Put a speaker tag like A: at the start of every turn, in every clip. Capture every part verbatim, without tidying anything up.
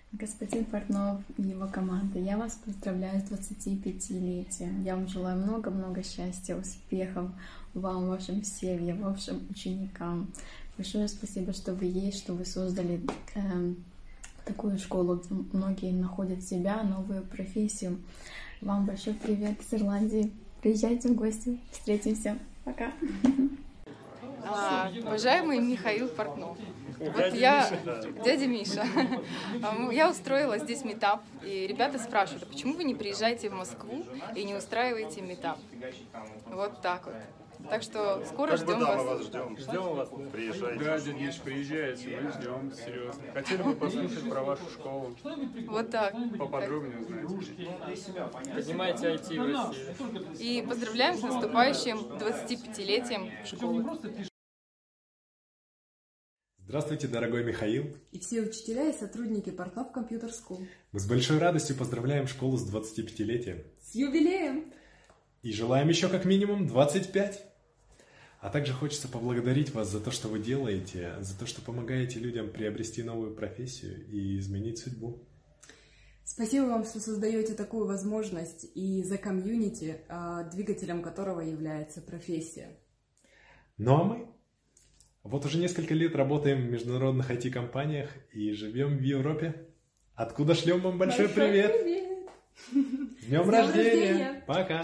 A: Господин Портнов и его команда, я вас поздравляю с двадцатипятилетием. Я вам желаю много-много счастья, успехов вам, вашим семьям, вашим ученикам. Большое спасибо, что вы есть, что вы создали э, такую школу, где многие находят себя, новую профессию. Вам большой привет из Ирландии. Приезжайте в гости, встретимся. Пока.
B: А, уважаемый Михаил Портнов, вот я, дядя Миша, я устроила здесь митап, и ребята спрашивают, а почему вы не приезжаете в Москву и не устраиваете митап? Вот так вот. Так что скоро
C: как
B: ждем
C: бы, да,
B: вас.
C: Мы вас ждем.
D: Ждем вас.
C: Приезжайте.
D: Да, дядя Миш, приезжайте, мы ждем, серьезно. Хотели бы послушать про вашу школу.
B: Вот так.
D: Поподробнее узнать. Поднимайте ай ти в России.
B: И поздравляем с наступающим двадцатипятилетием школы.
E: Здравствуйте, дорогой Михаил.
F: И все учителя и сотрудники Портнов Computer School.
E: Мы с большой радостью поздравляем школу с двадцатипятилетием.
F: С юбилеем!
E: И желаем еще как минимум двадцать пять. А также хочется поблагодарить вас за то, что вы делаете, за то, что помогаете людям приобрести новую профессию и изменить судьбу.
F: Спасибо вам, что создаете такую возможность и за комьюнити, двигателем которого является профессия.
E: Ну а мы? Вот уже несколько лет работаем в международных ай ти-компаниях и живем в Европе. Откуда шлем вам большой, большой привет!
F: привет.
E: С днем, С днем рождения! рождения! Пока!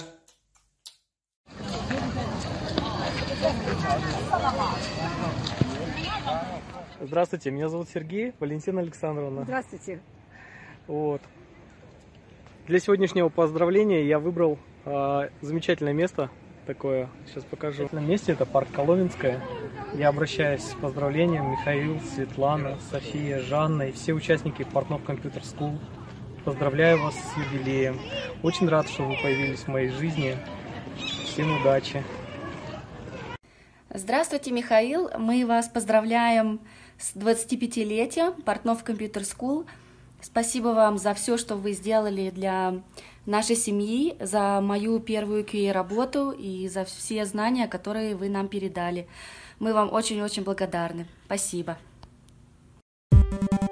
G: Здравствуйте, меня зовут Сергей, Валентина Александровна.
H: Здравствуйте.
G: Вот. Для сегодняшнего поздравления я выбрал э, замечательное место такое. Сейчас покажу. На месте это парк Коломенское. Я обращаюсь с поздравлением Михаил, Светлана, София, Жанна и все участники Портнов Computer School. Поздравляю вас с юбилеем. Очень рад, что вы появились в моей жизни. Всем удачи.
I: Здравствуйте, Михаил. Мы вас поздравляем с двадцатипятилетием Портнов Computer School. Спасибо вам за все, что вы сделали для нашей семьи, за мою первую кью эй-работу и за все знания, которые вы нам передали. Мы вам очень-очень благодарны. Спасибо.